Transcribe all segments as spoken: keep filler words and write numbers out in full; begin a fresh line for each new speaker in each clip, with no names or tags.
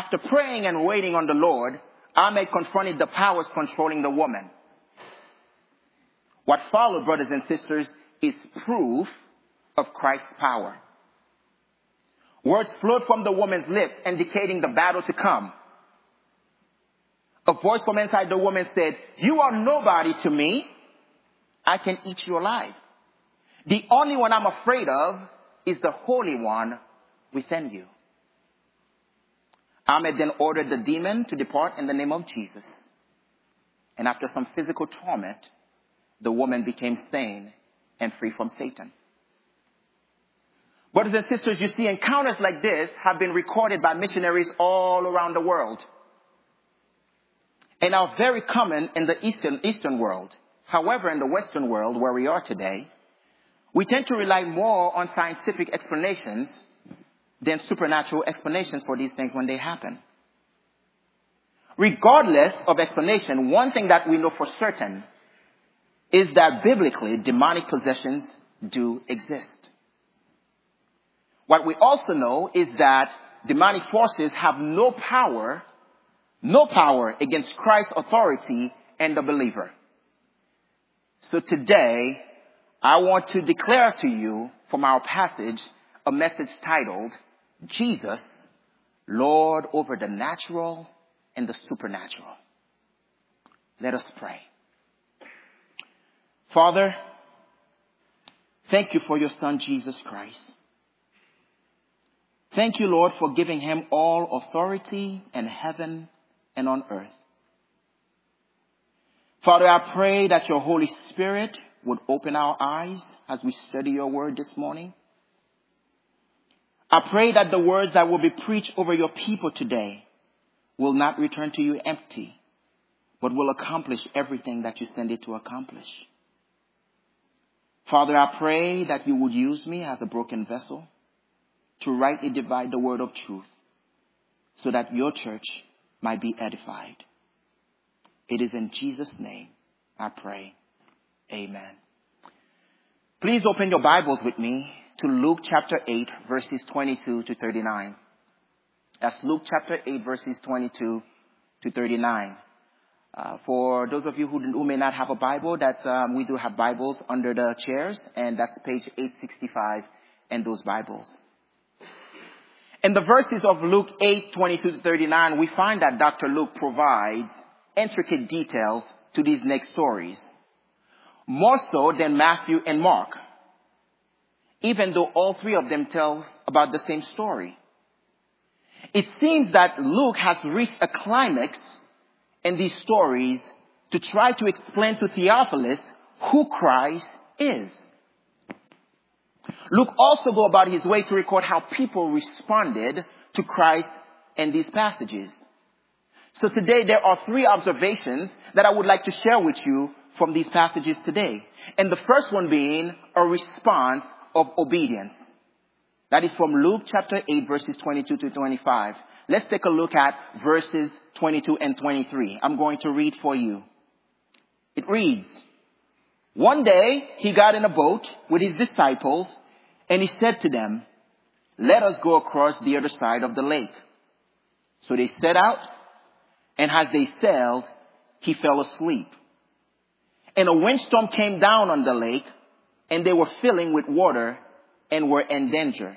After praying and waiting on the Lord, Ahmed confronted the powers controlling the woman. What followed, brothers and sisters, is proof of Christ's power. Words flowed from the woman's lips, indicating the battle to come. A voice from inside the woman said, "You are nobody to me. I can eat you alive. The only one I'm afraid of is the Holy One within you." Ahmed then ordered the demon to depart in the name of Jesus. And after some physical torment, the woman became sane and free from Satan. Brothers and sisters, you see, encounters like this have been recorded by missionaries all around the world and are very common in the Eastern, Eastern world. However, in the Western world, where we are today, we tend to rely more on scientific explanations than supernatural explanations for these things when they happen. Regardless of explanation, one thing that we know for certain is that biblically, demonic possessions do exist. What we also know is that demonic forces have no power, no power against Christ's authority and the believer. So today, I want to declare to you from our passage a message titled, Jesus, Lord over the natural and the supernatural. Let us pray. Father, thank you for your Son, Jesus Christ. Thank you, Lord, for giving him all authority in heaven and on earth. Father, I pray that your Holy Spirit would open our eyes as we study your word this morning. I pray that the words that will be preached over your people today will not return to you empty, but will accomplish everything that you send it to accomplish. Father, I pray that you would use me as a broken vessel to rightly divide the word of truth so that your church might be edified. It is in Jesus' name I pray. Amen. Please open your Bibles with me to Luke chapter eight, verses twenty-two to thirty-nine. That's Luke chapter eight, verses twenty-two to thirty-nine. Uh, for those of you who, who may not have a Bible, that's, um, we do have Bibles under the chairs, and that's page eight sixty-five in those Bibles. In the verses of Luke eight, twenty-two to thirty-nine, we find that Doctor Luke provides intricate details to these next stories, more so than Matthew and Mark, even though all three of them tell about the same story. It seems that Luke has reached a climax in these stories to try to explain to Theophilus who Christ is. Luke also goes about his way to record how people responded to Christ in these passages. So today there are three observations that I would like to share with you from these passages today. And the first one being a response of obedience. That is from Luke chapter eight, verses twenty-two to twenty-five. Let's take a look at verses twenty-two and twenty-three. I'm going to read for you. It reads, "One day he got in a boat with his disciples and he said to them, 'Let us go across the other side of the lake.' So they set out, and as they sailed, he fell asleep. And a windstorm came down on the lake, and they were filling with water and were in danger."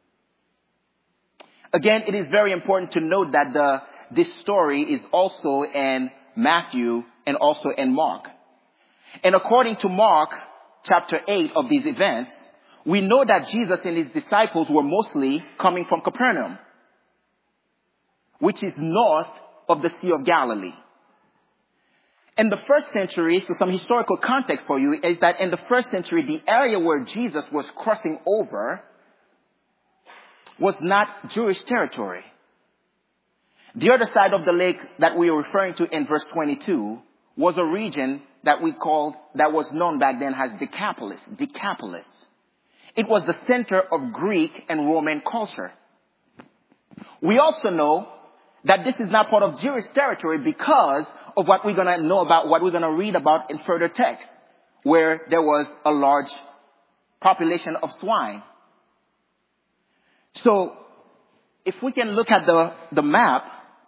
Again, it is very important to note that the, this story is also in Matthew and also in Mark. And according to Mark chapter eight of these events, we know that Jesus and his disciples were mostly coming from Capernaum, which is north of the Sea of Galilee. In the first century, so some historical context for you is that in the first century, the area where Jesus was crossing over was not Jewish territory. The other side of the lake that we are referring to in verse twenty-two was a region that we called, that was known back then as Decapolis. Decapolis. It was the center of Greek and Roman culture. We also know that this is not part of Jewish territory because of what we're going to know about, what we're going to read about in further text, where there was a large population of swine. So, if we can look at the, the map,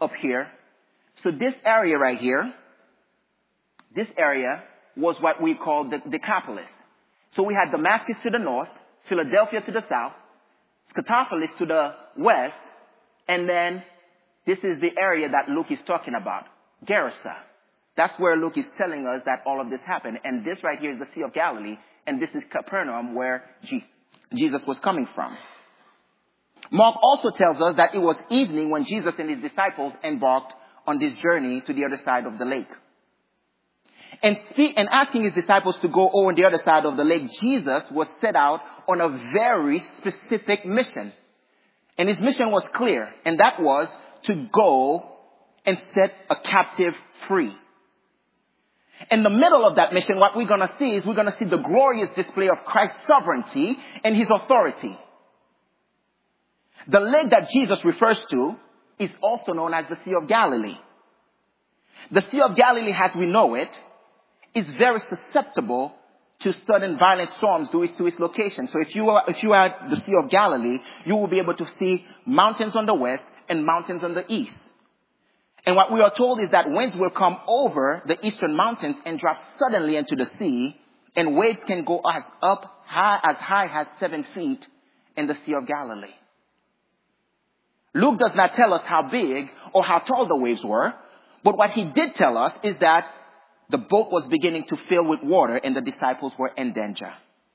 up here. So this area right here, this area was what we call the Decapolis. So we had Damascus to the north, Philadelphia to the south, Scythopolis to the west, and then this is the area that Luke is talking about, Gerasa. That's where Luke is telling us that all of this happened. And this right here is the Sea of Galilee, and this is Capernaum where G- Jesus was coming from. Mark also tells us that it was evening when Jesus and his disciples embarked on this journey to the other side of the lake. And, speak, and asking his disciples to go over the other side of the lake, Jesus was set out on a very specific mission. And his mission was clear, and that was to go and set a captive free. In the middle of that mission, what we're going to see is we're going to see the glorious display of Christ's sovereignty and his authority. The lake that Jesus refers to is also known as the Sea of Galilee. The Sea of Galilee, as we know it, is very susceptible to sudden violent storms due to its location. So if you are, if you are at the Sea of Galilee, you will be able to see mountains on the west and mountains on the east. And what we are told is that winds will come over the eastern mountains and drop suddenly into the sea, and waves can go as up high as high as seven feet in the Sea of Galilee. Luke does not tell us how big or how tall the waves were, but what he did tell us is that the boat was beginning to fill with water and the disciples were in danger.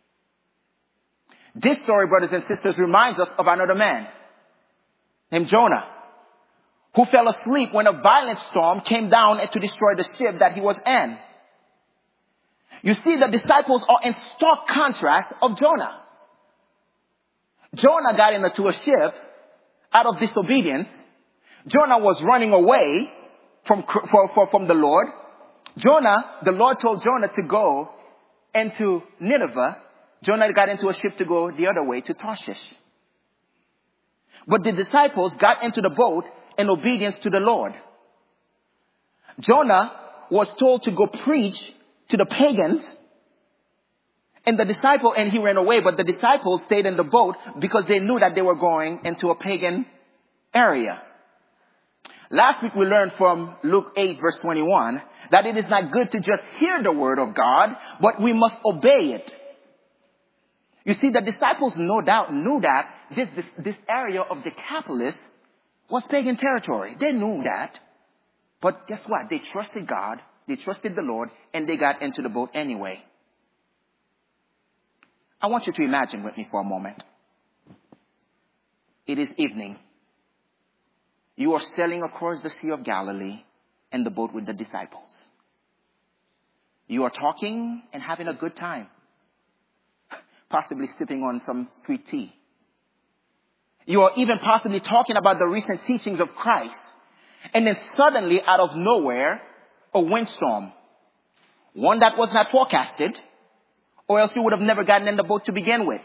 This story, brothers and sisters, reminds us of another man named Jonah, who fell asleep when a violent storm came down to destroy the ship that he was in. You see, the disciples are in stark contrast of Jonah. Jonah got into a ship out of disobedience. Jonah was running away from, from, from the Lord. Jonah, the Lord told Jonah to go into Nineveh. Jonah got into a ship to go the other way to Tarshish. But the disciples got into the boat in obedience to the Lord. Jonah was told to go preach to the pagans, and the disciple, and he ran away, but the disciples stayed in the boat because they knew that they were going into a pagan area. Last week we learned from Luke eight verse twenty-one that it is not good to just hear the word of God, but we must obey it. You see, the disciples no doubt knew that this, this, this area of Decapolis was pagan territory. They knew that. But guess what? They trusted God, they trusted the Lord, and they got into the boat anyway. I want you to imagine with me for a moment. It is evening. You are sailing across the Sea of Galilee in the boat with the disciples. You are talking and having a good time, possibly sipping on some sweet tea. You are even possibly talking about the recent teachings of Christ. And then suddenly, out of nowhere, a windstorm. One that was not forecasted, or else you would have never gotten in the boat to begin with.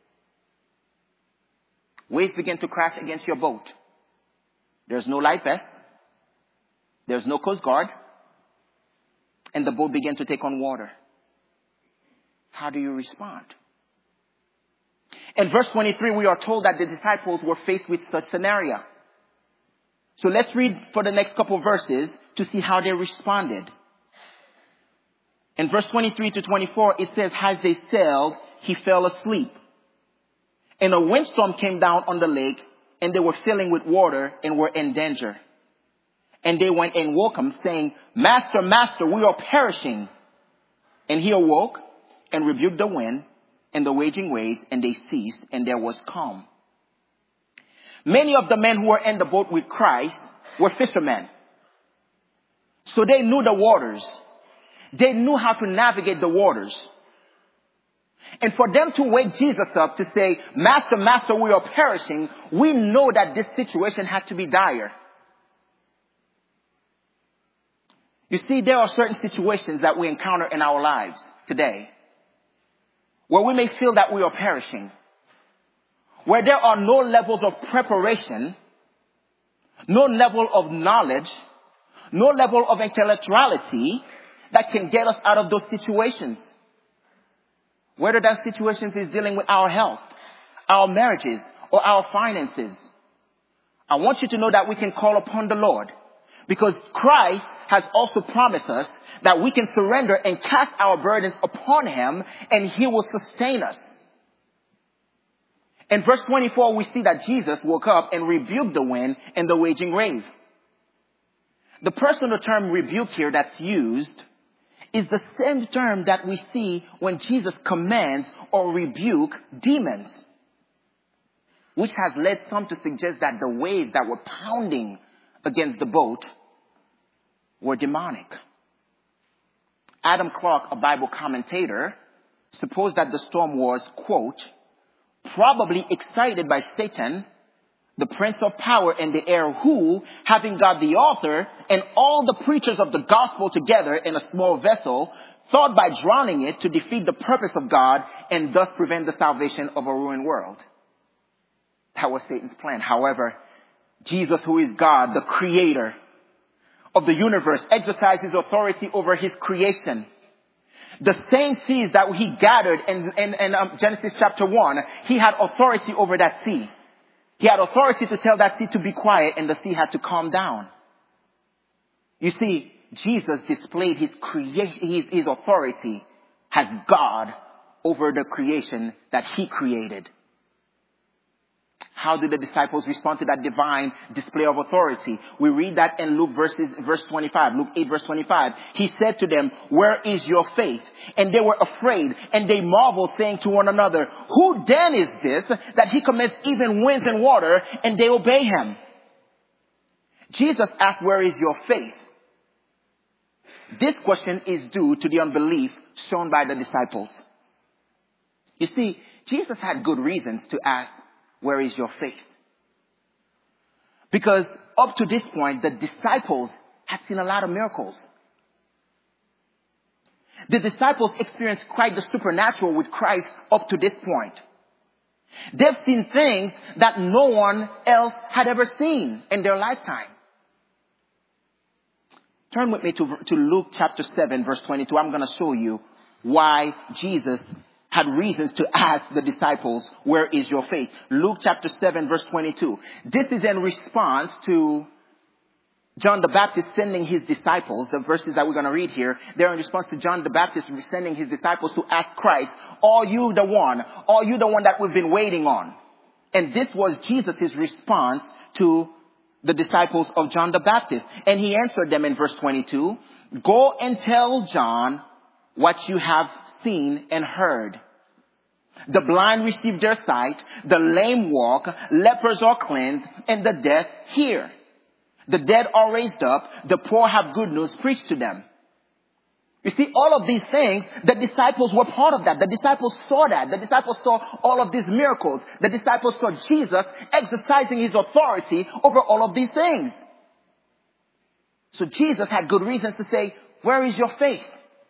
Waves begin to crash against your boat. There's no life vest. There's no Coast Guard. And the boat began to take on water. How do you respond? In verse twenty-three, we are told that the disciples were faced with such scenario. So let's read for the next couple of verses to see how they responded. In verse twenty-three to twenty-four, it says, as they sailed, he fell asleep. And a windstorm came down on the lake, and they were filling with water and were in danger. And they went and woke him, saying, Master, Master, we are perishing. And he awoke and rebuked the wind and the raging waves, and they ceased, and there was calm. Many of the men who were in the boat with Christ were fishermen. So they knew the waters. They knew how to navigate the waters. And for them to wake Jesus up to say, Master, Master, we are perishing, we know that this situation had to be dire. You see, there are certain situations that we encounter in our lives today where we may feel that we are perishing, where there are no levels of preparation, no level of knowledge, no level of intellectuality that can get us out of those situations. Whether that situation is dealing with our health, our marriages, or our finances, I want you to know that we can call upon the Lord, because Christ has also promised us that we can surrender and cast our burdens upon him, and he will sustain us. In verse twenty-four, we see that Jesus woke up and rebuked the wind and the raging wave. The personal term rebuke here that's used is the same term that we see when Jesus commands or rebuke demons, which has led some to suggest that the waves that were pounding against the boat were demonic. Adam Clarke, a Bible commentator, supposed that the storm was, quote, probably excited by Satan, the prince of power in the air, who, having got the author and all the preachers of the gospel together in a small vessel, thought by drowning it to defeat the purpose of God and thus prevent the salvation of a ruined world. That was Satan's plan. However, Jesus, who is God, the creator of the universe, exercises authority over his creation. The same seas that he gathered in, in, in um, Genesis chapter one, he had authority over that sea. He had authority to tell that sea to be quiet, and the sea had to calm down. You see, Jesus displayed his creation, his, his authority as God over the creation that he created. How did the disciples respond to that divine display of authority? We read that in Luke verses, verse twenty-five, Luke eight verse twenty-five. He said to them, where is your faith? And they were afraid, and they marveled, saying to one another, who then is this that he commands even winds and water, and they obey him? Jesus asked, where is your faith? This question is due to the unbelief shown by the disciples. You see, Jesus had good reasons to ask, where is your faith? Because up to this point, the disciples had seen a lot of miracles. The disciples experienced quite the supernatural with Christ up to this point. They've seen things that no one else had ever seen in their lifetime. Turn with me to, to Luke chapter seven, verse twenty-two. I'm going to show you why Jesus had reasons to ask the disciples, where is your faith? Luke chapter seven, verse twenty-two. This is in response to John the Baptist sending his disciples. The verses that we're going to read here, they're in response to John the Baptist sending his disciples to ask Christ, are you the one? Are you the one that we've been waiting on? And this was Jesus' response to the disciples of John the Baptist. And he answered them in verse twenty-two, go and tell John what you have seen and heard. The blind receive their sight, the lame walk, lepers are cleansed, and the deaf hear. The dead are raised up, the poor have good news preached to them. You see, all of these things, the disciples were part of that. The disciples saw that. The disciples saw all of these miracles. The disciples saw Jesus exercising his authority over all of these things. So Jesus had good reasons to say, where is your faith?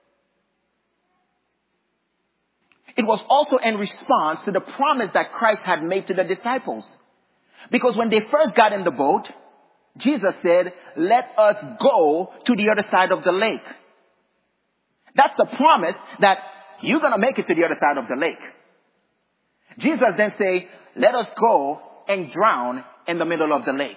It was also in response to the promise that Christ had made to the disciples. Because when they first got in the boat, Jesus said, let us go to the other side of the lake. That's the promise that you're going to make it to the other side of the lake. Jesus then say, let us go and drown in the middle of the lake.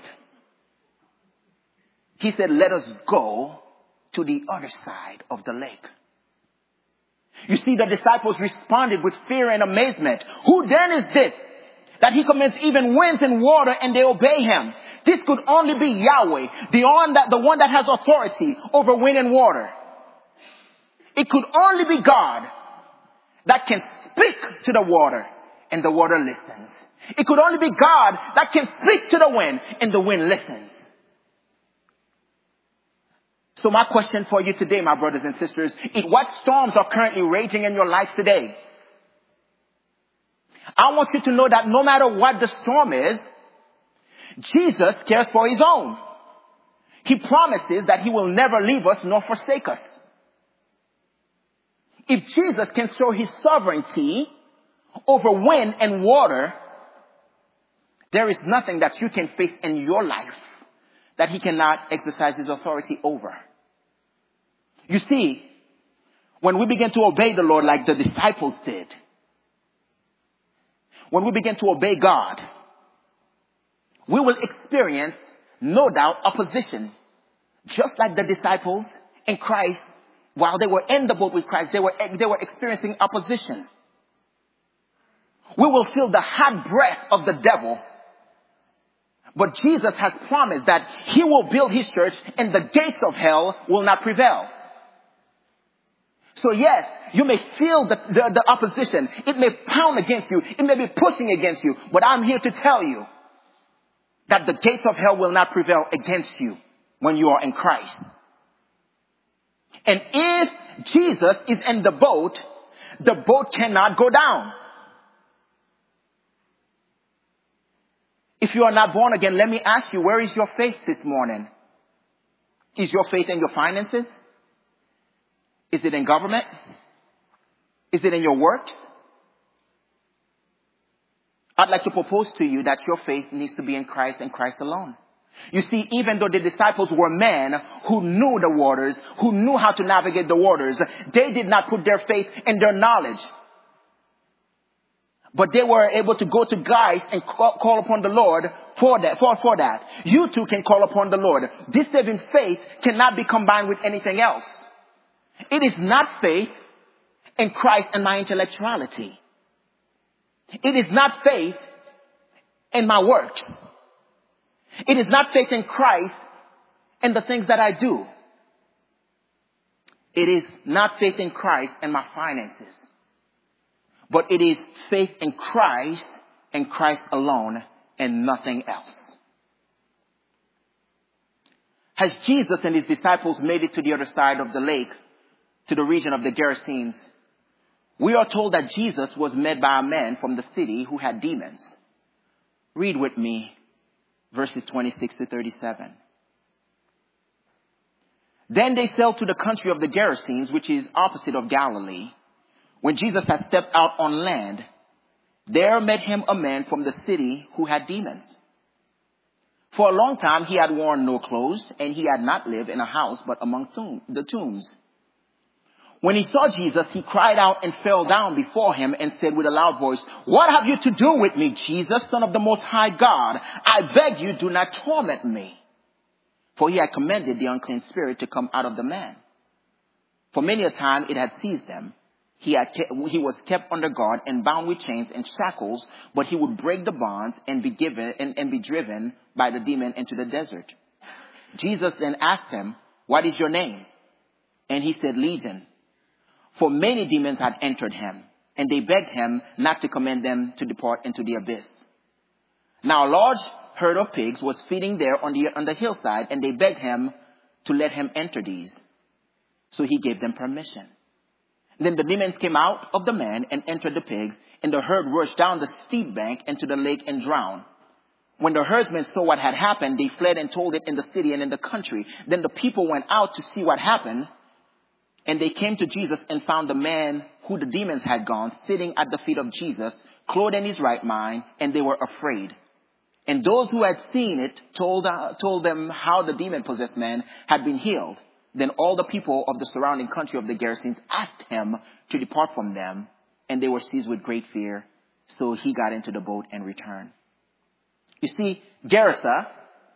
He said, let us go to the other side of the lake. You see, the disciples responded with fear and amazement. Who then is this that he commands even winds and water and they obey him? This could only be Yahweh, the one that, the one that has authority over wind and water. It could only be God that can speak to the water and the water listens. It could only be God that can speak to the wind and the wind listens. So my question for you today, my brothers and sisters, is what storms are currently raging in your life today? I want you to know that no matter what the storm is, Jesus cares for his own. He promises that he will never leave us nor forsake us. If Jesus can show his sovereignty over wind and water, there is nothing that you can face in your life that he cannot exercise his authority over. You see, when we begin to obey the Lord like the disciples did, when we begin to obey God, we will experience, no doubt, opposition. Just like the disciples in Christ, while they were in the boat with Christ, they were, they were experiencing opposition. We will feel the hot breath of the devil. But Jesus has promised that he will build his church and the gates of hell will not prevail. So yes, you may feel the, the, the opposition. It may pound against you. It may be pushing against you. But I'm here to tell you that the gates of hell will not prevail against you when you are in Christ. And if Jesus is in the boat, the boat cannot go down. If you are not born again, let me ask you, where is your faith this morning? Is your faith in your finances? Is it in government? Is it in your works? I'd like to propose to you that your faith needs to be in Christ and Christ alone. You see, even though the disciples were men who knew the waters, who knew how to navigate the waters, they did not put their faith in their knowledge. But they were able to go to guys and call, call upon the Lord for that, for, for that. You too can call upon the Lord. This saving faith cannot be combined with anything else. It is not faith in Christ and my intellectuality. It is not faith in my works. It is not faith in Christ and the things that I do. It is not faith in Christ and my finances. But it is faith in Christ and Christ alone and nothing else. Has Jesus and his disciples made it to the other side of the lake, to the region of the Gerasenes? We are told that Jesus was met by a man from the city who had demons. Read with me verses twenty-six to thirty-seven. Then they sailed to the country of the Gerasenes, which is opposite of Galilee. When Jesus had stepped out on land, there met him a man from the city who had demons. For a long time he had worn no clothes, and he had not lived in a house but among tomb, the tombs. When he saw Jesus, he cried out and fell down before him and said with a loud voice, "What have you to do with me, Jesus, Son of the Most High God? I beg you, do not torment me." For he had commanded the unclean spirit to come out of the man. For many a time it had seized them. He, had kept, he was kept under guard and bound with chains and shackles, but he would break the bonds and be given and, and be driven by the demon into the desert. Jesus then asked him, "What is your name?" And he said, "Legion." For many demons had entered him, and they begged him not to command them to depart into the abyss. Now a large herd of pigs was feeding there on the, on the hillside, and they begged him to let him enter these. So he gave them permission. Then the demons came out of the man and entered the pigs, and the herd rushed down the steep bank into the lake and drowned. When the herdsmen saw what had happened, they fled and told it in the city and in the country. Then the people went out to see what happened, and they came to Jesus and found the man who the demons had gone sitting at the feet of Jesus, clothed in his right mind, and they were afraid. And those who had seen it told, uh, told them how the demon-possessed man had been healed. Then all the people of the surrounding country of the Gerasenes asked him to depart from them, and they were seized with great fear. So he got into the boat and returned. You see, Gerasa,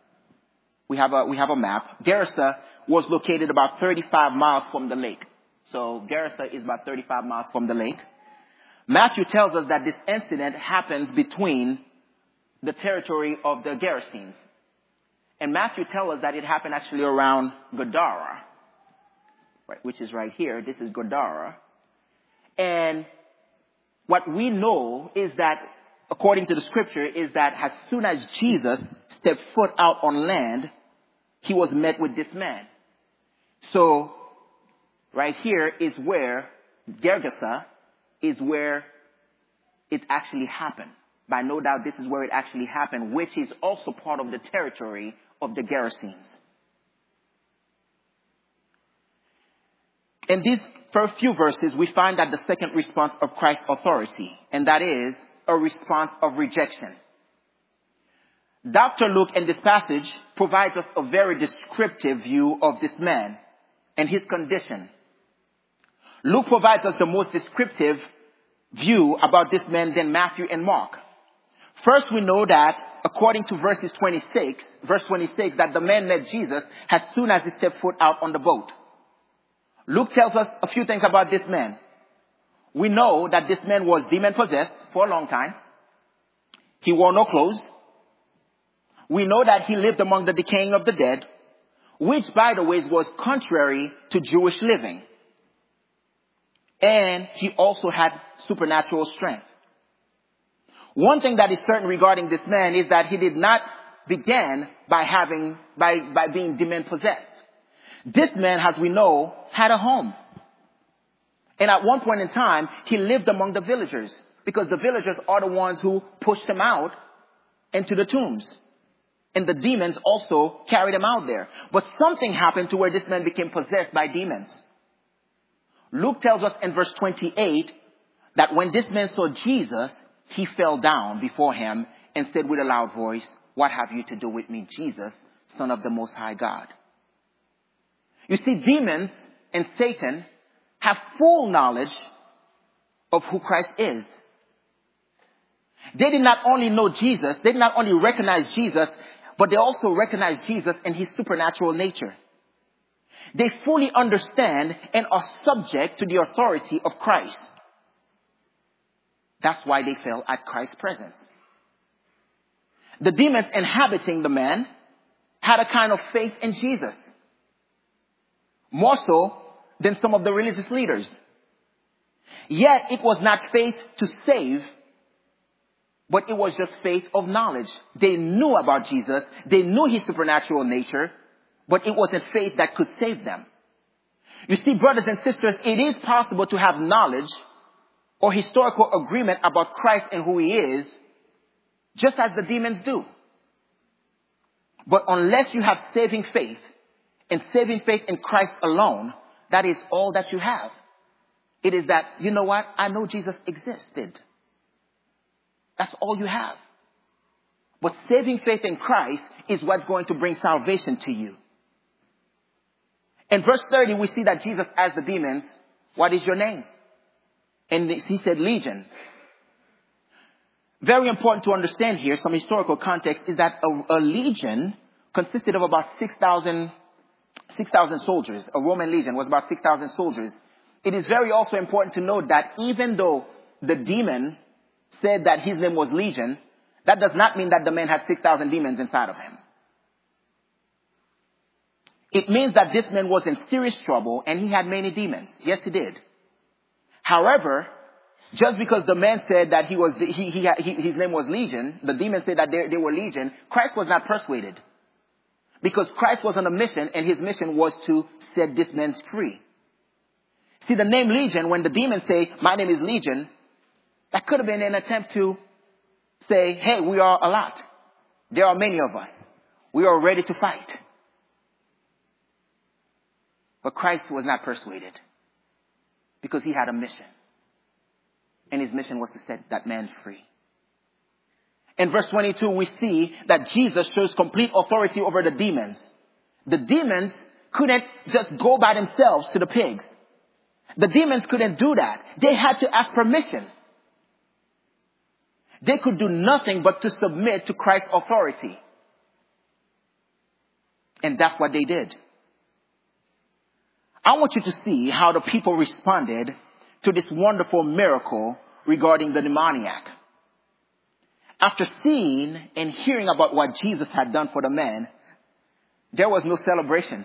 we have a, we have a map. Gerasa was located about thirty-five miles from the lake. So Gerasa is about thirty-five miles from the lake. Matthew tells us that this incident happens between the territory of the Gerasenes. And Matthew tells us that it happened actually around Gadara, right, which is right here. This is Gadara. And what we know is that, according to the scripture, is that as soon as Jesus stepped foot out on land, he was met with this man. So right here is where Gergesa is where it actually happened. By no doubt, this is where it actually happened, which is also part of the territory of the Gerasenes. In these first few verses, we find that the second response of Christ's authority, and that is a response of rejection. Doctor Luke in this passage provides us a very descriptive view of this man and his condition. Luke provides us the most descriptive view about this man than Matthew and Mark. First, we know that according to verses twenty-six, verse twenty-six, that the man met Jesus as soon as he stepped foot out on the boat. Luke tells us a few things about this man. We know that this man was demon possessed for a long time. He wore no clothes. We know that he lived among the decaying of the dead, which, by the way, was contrary to Jewish living. And he also had supernatural strength. One thing that is certain regarding this man is that he did not begin by having, by, by being demon possessed. This man, as we know, had a home. And at one point in time, he lived among the villagers, because the villagers are the ones who pushed him out into the tombs. And the demons also carried him out there. But something happened to where this man became possessed by demons. Luke tells us in verse twenty-eight that when this man saw Jesus, he fell down before him and said with a loud voice, "What have you to do with me, Jesus, Son of the Most High God?" You see, demons and Satan have full knowledge of who Christ is. They did not only know Jesus, they did not only recognize Jesus, but they also recognize Jesus and his supernatural nature. They fully understand and are subject to the authority of Christ. That's why they fell at Christ's presence. The demons inhabiting the man had a kind of faith in Jesus, more so than some of the religious leaders. Yet it was not faith to save, but it was just faith of knowledge. They knew about Jesus. They knew his supernatural nature, but it wasn't faith that could save them. You see, brothers and sisters, it is possible to have knowledge or historical agreement about Christ and who he is, just as the demons do. But unless you have saving faith, and saving faith in Christ alone, that is all that you have. It is that, you know what? I know Jesus existed. That's all you have. But saving faith in Christ is what's going to bring salvation to you. In verse thirty, we see that Jesus asked the demons, "What is your name?" And he said, "Legion." Very important to understand here, some historical context, is that a, a legion consisted of about six thousand soldiers. A Roman legion was about six thousand soldiers. It is very also important to note that even though the demon said that his name was Legion, that does not mean that the man had six thousand demons inside of him. It means that this man was in serious trouble and he had many demons. Yes, he did. However, just because the man said that he was, he, he, he, his name was Legion, the demons said that they, they were Legion, Christ was not persuaded. Because Christ was on a mission, and his mission was to set this man free. See, the name Legion, when the demons say, "My name is Legion," that could have been an attempt to say, "Hey, we are a lot. There are many of us. We are ready to fight." But Christ was not persuaded, because he had a mission. And his mission was to set that man free. In verse twenty-two, we see that Jesus shows complete authority over the demons. The demons couldn't just go by themselves to the pigs. The demons couldn't do that. They had to ask permission. They could do nothing but to submit to Christ's authority. And that's what they did. I want you to see how the people responded to this wonderful miracle regarding the demoniac. After seeing and hearing about what Jesus had done for the man, there was no celebration.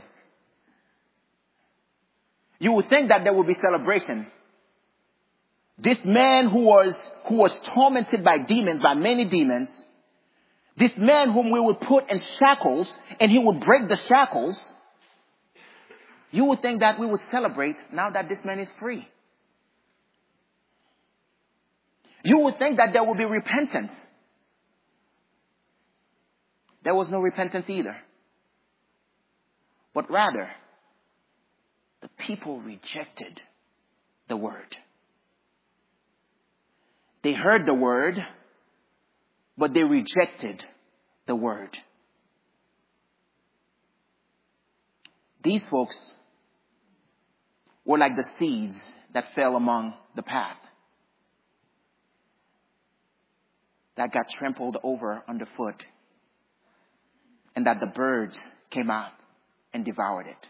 You would think that there would be celebration. This man who was, who was tormented by demons, by many demons, this man whom we would put in shackles and he would break the shackles, you would think that we would celebrate now that this man is free. You would think that there would be repentance. There was no repentance either. But rather, the people rejected the word. They heard the word, but they rejected the word. These folks were like the seeds that fell among the path. that got trampled over underfoot, and that the birds came out and devoured it.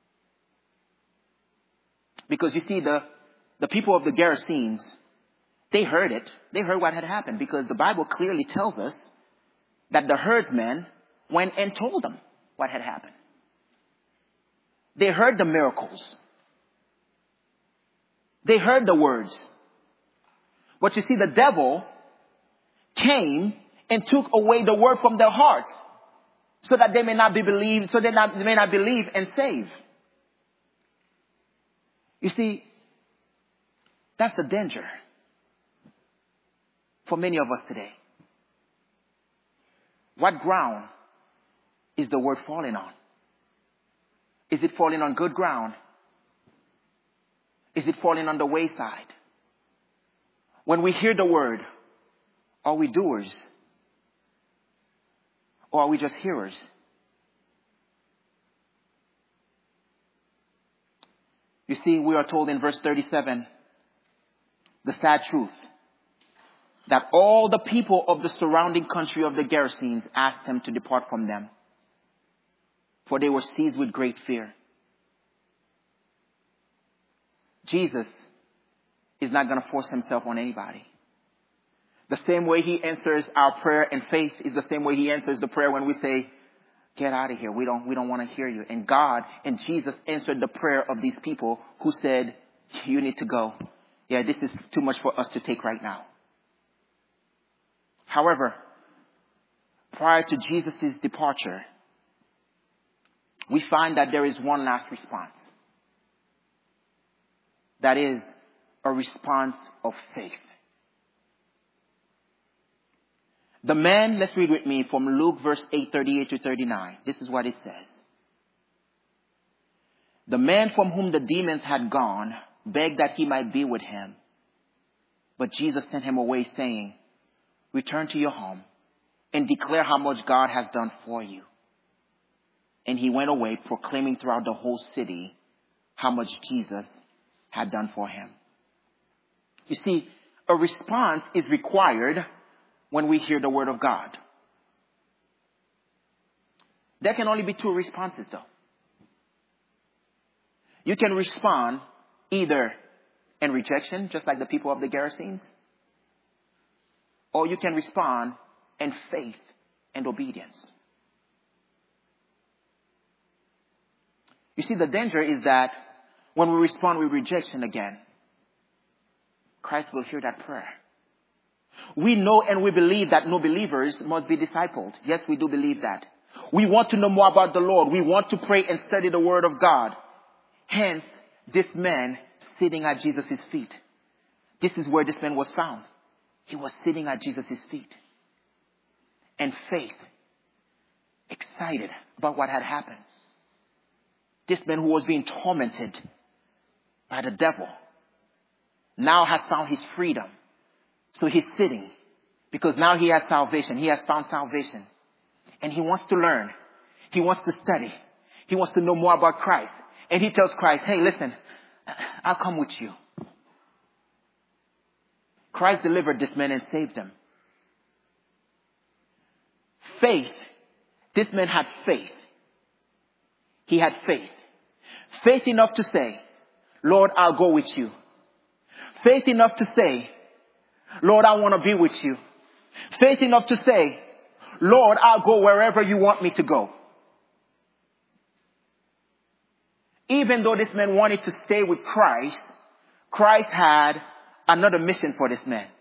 Because you see, the, the people of the Gerasenes, they heard it. They heard what had happened, because the Bible clearly tells us that the herdsmen went and told them what had happened. They heard the miracles. They heard the words. But you see, the devil came and took away the word from their hearts, so that they may not be believed, so they, not, they may not believe and save. You see, that's the danger for many of us today. What ground is the word falling on? Is it falling on good ground? Is it falling on the wayside? When we hear the word, are we doers? Or are we just hearers? You see, we are told in verse thirty-seven, the sad truth, that all the people of the surrounding country of the Gerasenes asked him to depart from them, for they were seized with great fear. Jesus is not going to force himself on anybody. The same way he answers our prayer in faith is the same way he answers the prayer when we say, get out of here. We don't, we don't want to hear you. And God and Jesus answered the prayer of these people who said, you need to go. Yeah, this is too much for us to take right now. However, prior to Jesus' departure, we find that there is one last response. That is a response of faith. The man, let's read with me from Luke verse eight, thirty-eight to thirty-nine. This is what it says. The man from whom the demons had gone begged that he might be with him. But Jesus sent him away, saying, return to your home and declare how much God has done for you. And he went away, proclaiming throughout the whole city how much Jesus had done for him. You see, a response is required when we hear the word of God. There can only be two responses, though. You can respond either in rejection, just like the people of the Gerasenes, or you can respond in faith and obedience. You see, the danger is that when we respond with rejection again, Christ will hear that prayer. We know and we believe that no believers must be discipled. Yes, we do believe that. We want to know more about the Lord. We want to pray and study the word of God. Hence, this man sitting at Jesus' feet. This is where this man was found. He was sitting at Jesus' feet. And faith, excited about what had happened. This man who was being tormented by the devil now has found his freedom. So he's sitting because now he has salvation. He has found salvation. And he wants to learn. He wants to study. He wants to know more about Christ. And he tells Christ, hey, listen, I'll come with you. Christ delivered this man and saved him. Faith. This man had faith. He had faith. Faith enough to say, Lord, I'll go with you. Faith enough to say, Lord, I want to be with you. Faith enough to say, Lord, I'll go wherever you want me to go. Even though this man wanted to stay with Christ, Christ had another mission for this man.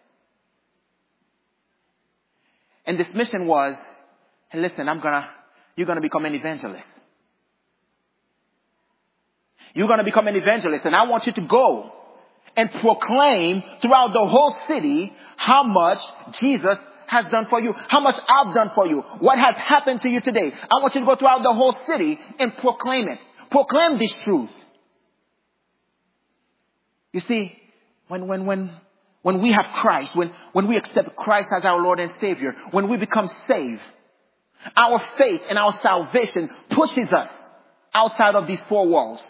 And this mission was, hey, listen, I'm gonna, you're gonna become an evangelist. You're gonna become an evangelist, and I want you to go and proclaim throughout the whole city how much Jesus has done for you, how much I've done for you, what has happened to you today. I want you to go throughout the whole city and proclaim it. Proclaim this truth. You see, when, when, when, when we have Christ, when, when we accept Christ as our Lord and Savior, when we become saved, our faith and our salvation pushes us outside of these four walls.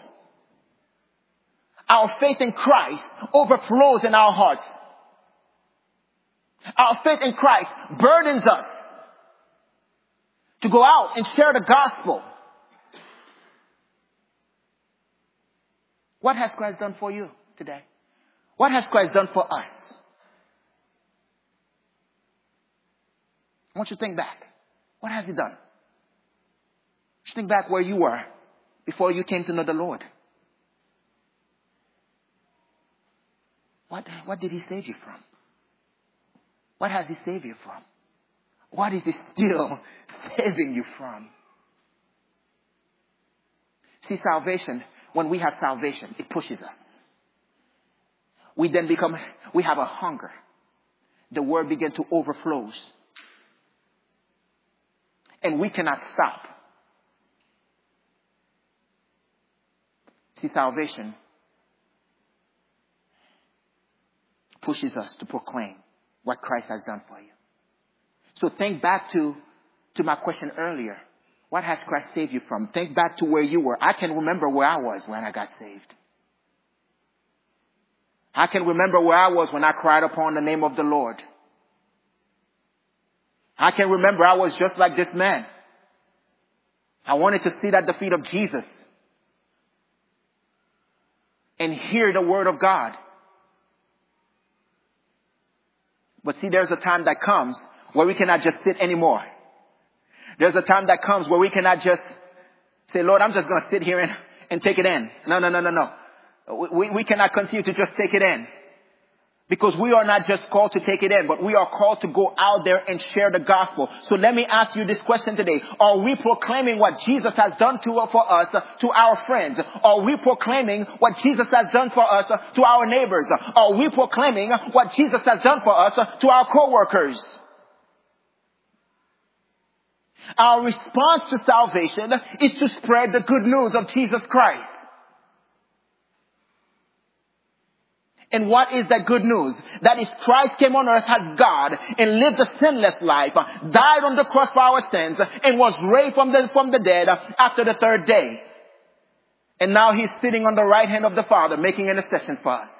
Our faith in Christ overflows in our hearts. Our faith in Christ burdens us to go out and share the gospel. What has Christ done for you today? What has Christ done for us? I want you to think back. What has he done? Just think back where you were before you came to know the Lord. What, what did he save you from? What has he saved you from? What is he still saving you from? See, salvation, when we have salvation, it pushes us. We then become, we have a hunger. The word begins to overflow. And we cannot stop. See, salvation pushes us to proclaim what Christ has done for you. So think back to, to my question earlier. What has Christ saved you from? Think back to where you were. I can remember where I was when I got saved. I can remember where I was when I cried upon the name of the Lord. I can remember I was just like this man. I wanted to sit at the feet of Jesus and hear the word of God. But see, there's a time that comes where we cannot just sit anymore. There's a time that comes where we cannot just say, Lord, I'm just going to sit here and, and take it in. No, no, no, no, no. We, we cannot continue to just take it in. Because we are not just called to take it in, but we are called to go out there and share the gospel. So let me ask you this question today. Are we proclaiming what Jesus has done to, for us uh, to our friends? Are we proclaiming what Jesus has done for us uh, to our neighbors? Are we proclaiming what Jesus has done for us uh, to our co-workers? Our response to salvation is to spread the good news of Jesus Christ. And what is that good news? That is Christ came on earth as God and lived a sinless life, died on the cross for our sins, and was raised from the, from the dead after the third day. And now he's sitting on the right hand of the Father making intercession for us.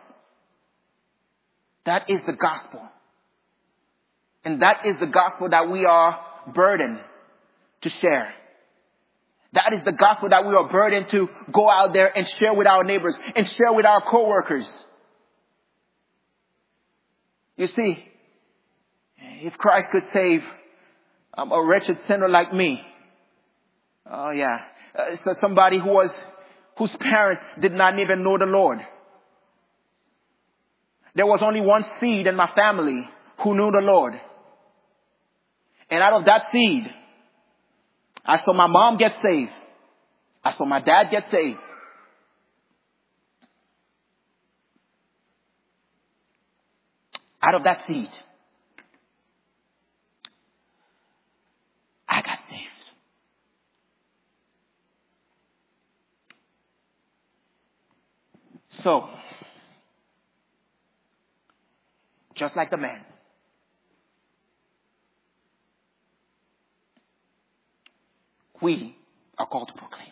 That is the gospel. And that is the gospel that we are burdened to share. That is the gospel that we are burdened to go out there and share with our neighbors and share with our co-workers. You see, if Christ could save um, a wretched sinner like me, oh yeah, uh, so somebody who was, whose parents did not even know the Lord. There was only one seed in my family who knew the Lord. And out of that seed, I saw my mom get saved. I saw my dad get saved. Out of that seed, I got saved. So, just like the man, we are called to proclaim.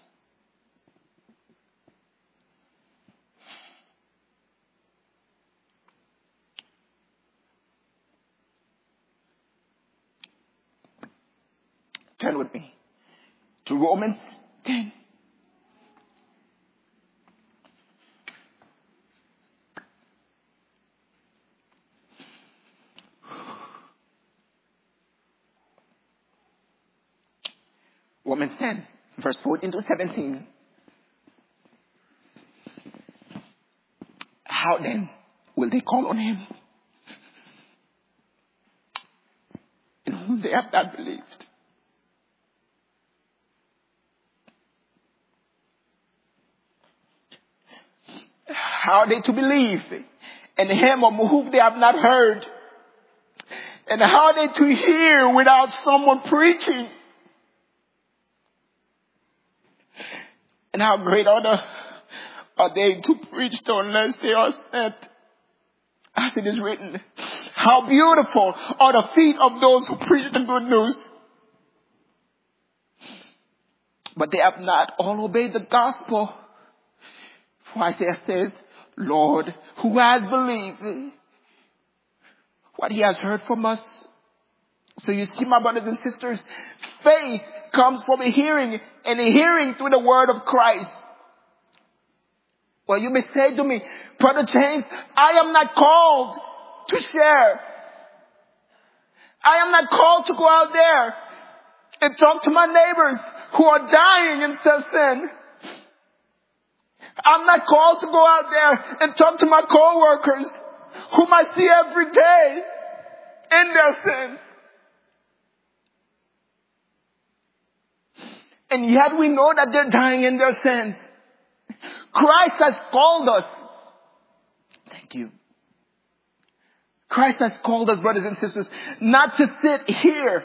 Turn with me to Romans ten. Romans ten, verse fourteen to seventeen. How then will they call on him in whom they have not believed? How are they to believe in him of whom they have not heard? And how are they to hear without someone preaching? And how great honor are they to preach to unless they are sent? As it is written, how beautiful are the feet of those who preach the good news. But they have not all obeyed the gospel. For Isaiah says, Lord, who has believed? what he has heard from us. So you see, my brothers and sisters, faith comes from a hearing, and a hearing through the word of Christ. Well, you may say to me, Brother James, I am not called to share. I am not called to go out there and talk to my neighbors who are dying in self-sin. I'm not called to go out there and talk to my co-workers whom I see every day in their sins. And yet we know that they're dying in their sins. Christ has called us. Thank you. Christ has called us, brothers and sisters, not to sit here.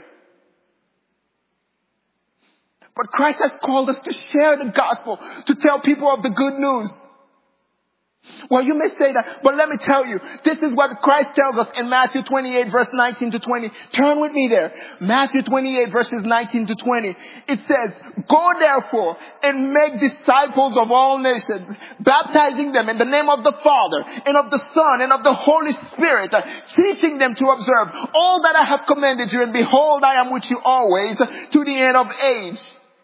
But Christ has called us to share the gospel, to tell people of the good news. Well, you may say that, but let me tell you, this is what Christ tells us in Matthew twenty-eight, verse nineteen to twenty. Turn with me there. Matthew twenty-eight, verses nineteen to twenty. It says, go therefore and make disciples of all nations, baptizing them in the name of the Father and of the Son and of the Holy Spirit, teaching them to observe all that I have commanded you, and behold, I am with you always to the end of age.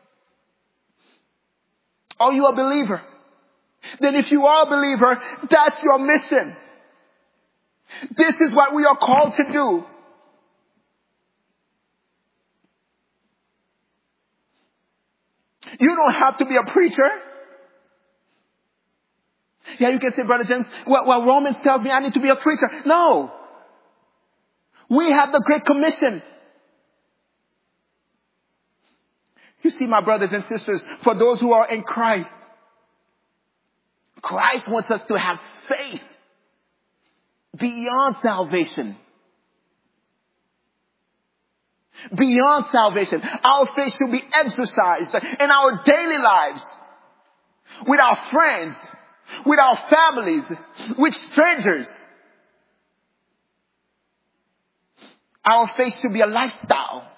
Are you a believer? Then if you are a believer, that's your mission. This is what we are called to do. You don't have to be a preacher. Yeah, you can say, Brother James, well, well, Romans tells me I need to be a preacher. No. We have the Great Commission. You see, my brothers and sisters, for those who are in Christ, Christ wants us to have faith beyond salvation. Beyond salvation. Our faith should be exercised in our daily lives, with our friends, with our families, with strangers. Our faith should be a lifestyle.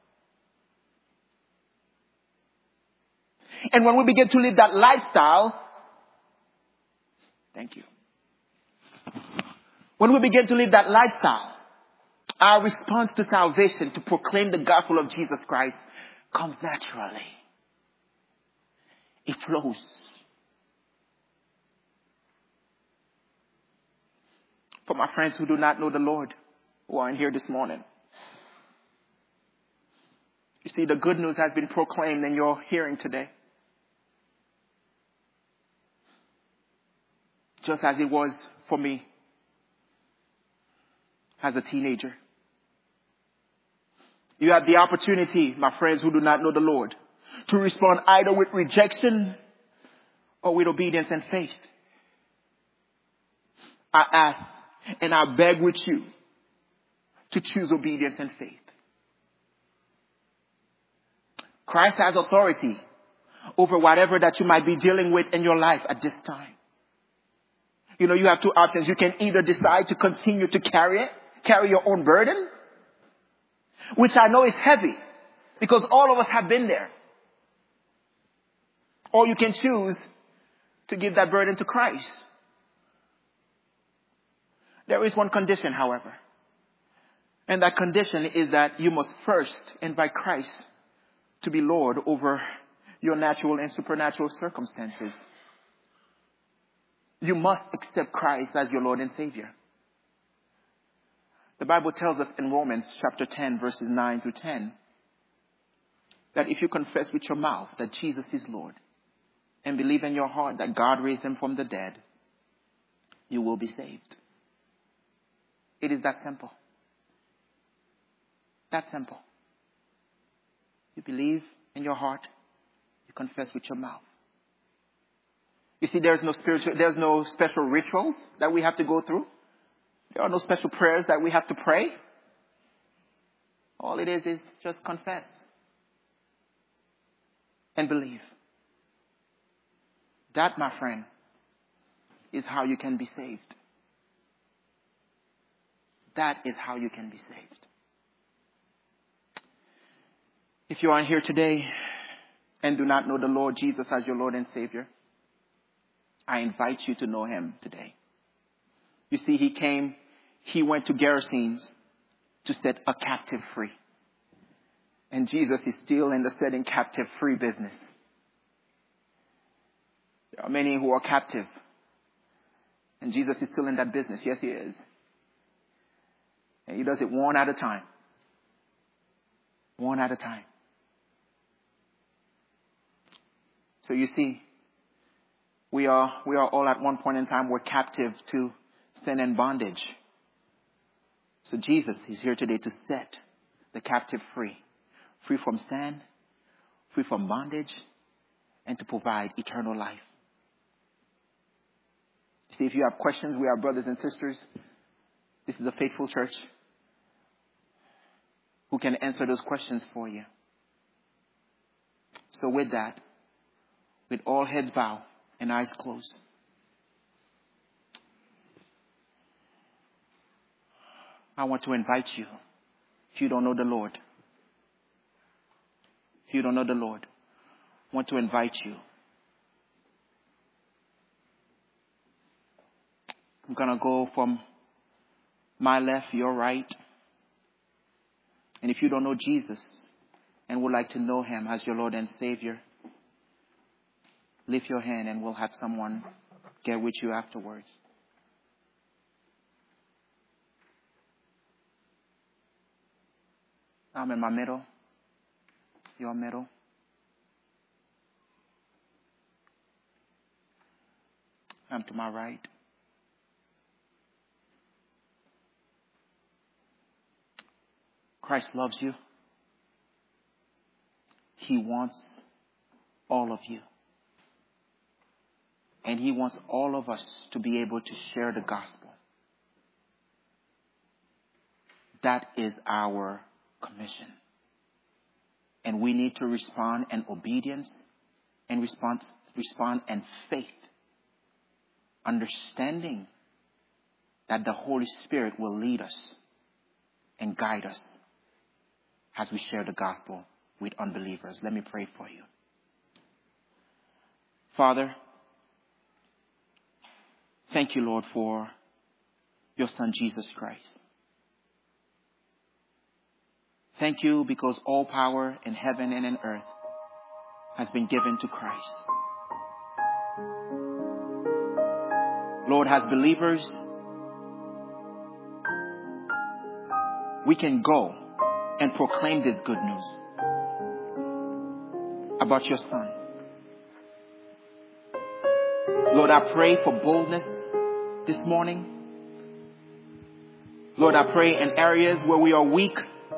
And when we begin to live that lifestyle, thank you. When we begin to live that lifestyle, our response to salvation, to proclaim the gospel of Jesus Christ, comes naturally. It flows. For my friends who do not know the Lord, who are in here this morning, you see, the good news has been proclaimed in your hearing today. Just as it was for me as a teenager. You have the opportunity, my friends who do not know the Lord, to respond either with rejection or with obedience and faith. I ask and I beg with you to choose obedience and faith. Christ has authority over whatever that you might be dealing with in your life at this time. You know, you have two options. You can either decide to continue to carry it, carry your own burden, which I know is heavy because all of us have been there. Or you can choose to give that burden to Christ. There is one condition, however. And that condition is that you must first invite Christ to be Lord over your natural and supernatural circumstances. You must accept Christ as your Lord and Savior. The Bible tells us in Romans chapter ten, verses nine through ten, that if you confess with your mouth that Jesus is Lord and believe in your heart that God raised him from the dead, you will be saved. It is that simple. That simple. You believe in your heart, you confess with your mouth. You see, there's no spiritual, there's no special rituals that we have to go through. There are no special prayers that we have to pray. All it is is just confess and believe. That, my friend, is how you can be saved. That is how you can be saved. If you are here today and do not know the Lord Jesus as your Lord and Savior, I invite you to know him today. You see, he came he went to Gerasenes to set a captive free. And Jesus is still in the setting captive free business. There are many who are captive. And Jesus is still in that business. Yes, he is. And he does it one at a time. One at a time. So you see, we are, we are all at one point in time, we're captive to sin and bondage. So Jesus is here today to set the captive free. Free from sin, free from bondage, and to provide eternal life. You see, if you have questions, we are brothers and sisters. This is a faithful church who can answer those questions for you. So with that, with all heads bowed and eyes closed, I want to invite you, if you don't know the Lord, if you don't know the Lord, I want to invite you. I'm going to go from my left, your right. And if you don't know Jesus and would like to know him as your Lord and Savior, lift your hand and we'll have someone get with you afterwards. I'm in my middle. Your middle. I'm to my right. Christ loves you. He wants all of you. And he wants all of us to be able to share the gospel. That is our commission. And we need to respond in obedience and respond, respond in faith. Understanding that the Holy Spirit will lead us and guide us as we share the gospel with unbelievers. Let me pray for you. Father, thank you, Lord, for your Son, Jesus Christ. Thank you because all power in heaven and in earth has been given to Christ. Lord, as believers, we can go and proclaim this good news about your Son. Lord, I pray for boldness this morning. Lord, I pray in areas where we are weak,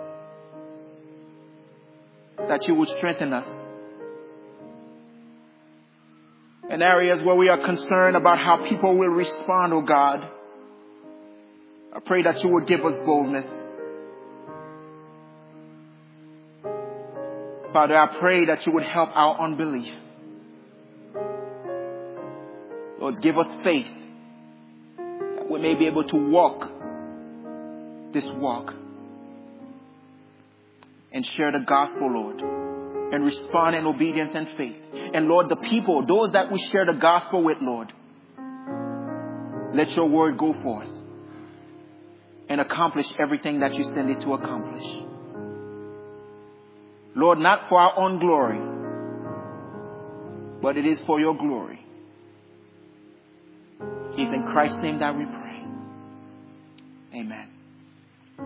that you would strengthen us. In areas where we are concerned about how people will respond, oh God, I pray that you would give us boldness. Father, I pray that you would help our unbelief. Lord, give us faith that we may be able to walk this walk and share the gospel, Lord, and respond in obedience and faith. And Lord, the people, those that we share the gospel with, Lord, let your word go forth and accomplish everything that you send it to accomplish. Lord, not for our own glory, but it is for your glory. It's in Christ's name that we pray. Amen.